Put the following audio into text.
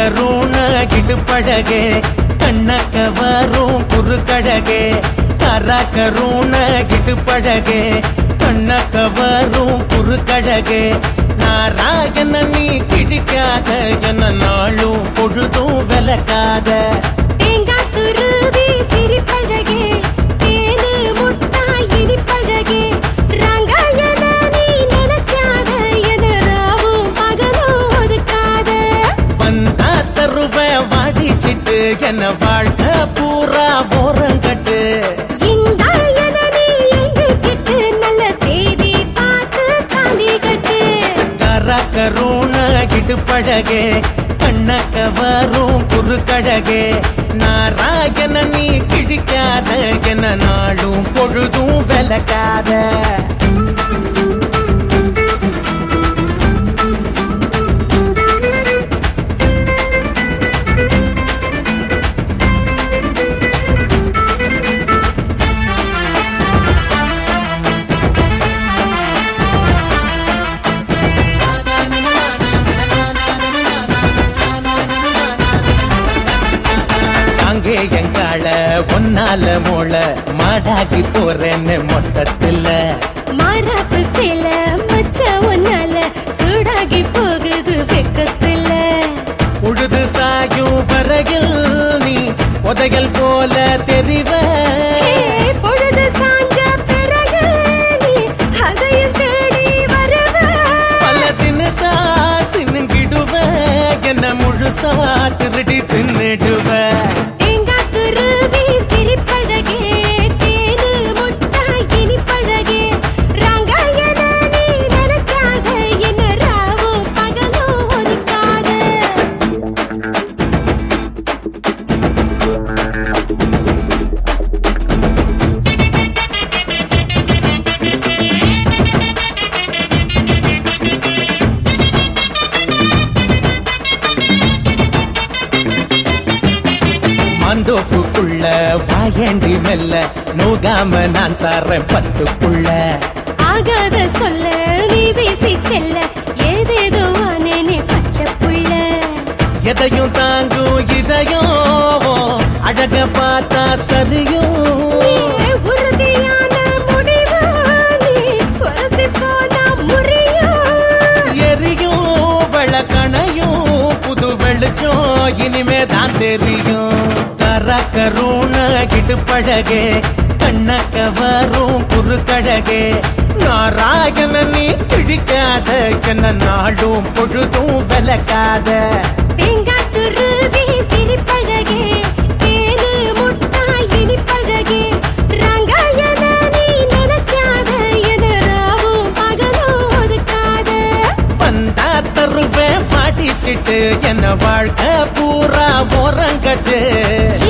கருண இடுப்பழகே கண்ணக்க வரும் குறுக்கழகே கருண இடுப்பழகே கண்ணக்க வரும் குறுக்கழகே நாராயண நீ கிடிக்காத என நாளும் பொழுதும் விலக்காத தேங்காய் துருவி சிரிப்பழகே தேனு முட்டாய் இனிப்பழகே ரங்காயன நீ நினைக்காத என ராவும் பகலும் ஒதுக்காத வந்தா தருவ வாடிச்சிட்டு என்ன வாழ்க்கை பூரா ஓரங்கட்டு இந்தாயன நீ எங்கிட்டு நல்ல தேதி பார்த்து தாலி கட்டு கருண இடுப்பழகே கண்ணக்க வரும் குறுக்கழகே நாராயண நீ கிழிக்காத என நாளும் பொழுதும் விலக்காத அங்கே எங்கால ஒன்னால மோள மாடாகி போறேன்னு மொத்தத்துல மாறாப்பு சேல மச்ச ஒன்னால சூடாகி போகுது வெக்கத்துல உழுது சாயும் வரையில் நீ உதைகள் போல தெரிவ பொழுது சாஞ்ச பிறகு நீ அதையும் தேடி வருவ பல தினசா சின்னுங்கிடுவ என்ன முழுசா திருடி தின்னுடுவ தேங்காய் துருவி சிரிப்பழகே தேனு முட்டாய் இனிப்பழகே ரங்காயன நீ நினைக்காத என்ன ராவும் பகலும் ஒதுக்காத மந்தோப்புக்குள்ள வாயண்டி மெல்ல நோகாம நான் தரேன் பத்துக்குள்ள ஆகாத சொல்ல நீ வீசி செல்ல ஏதேதோ ஆனேனே பச்சை புள்ள எதையும் தாங்கும் இதயம் அழக பார்த்தா சரியும் நீ உறுதியான முடிவு நீ உரசி போனா முறியும் எரியும் வெளக்கணையும் புது வெளிச்சம் இனிமே தான் தெரியும் கருண இடுப்பழகே கண்ணக்க வரும் குறுக்கழகே நாராயண நீ கிழிக்காத என்ன நாளும் பொழுதும் விலக்காத தேங்காய் துருவி சிரிப்பழகே தேனு முட்டாய் இனிப்பழகே ரங்காயன நீ நினைக்காத என ராவும் பகலும் ஒதுக்காத வந்தா தருவேன் பாடிச்சிட்டு என்ன வாழ்க்கை பூரா ஓரங்கட்டு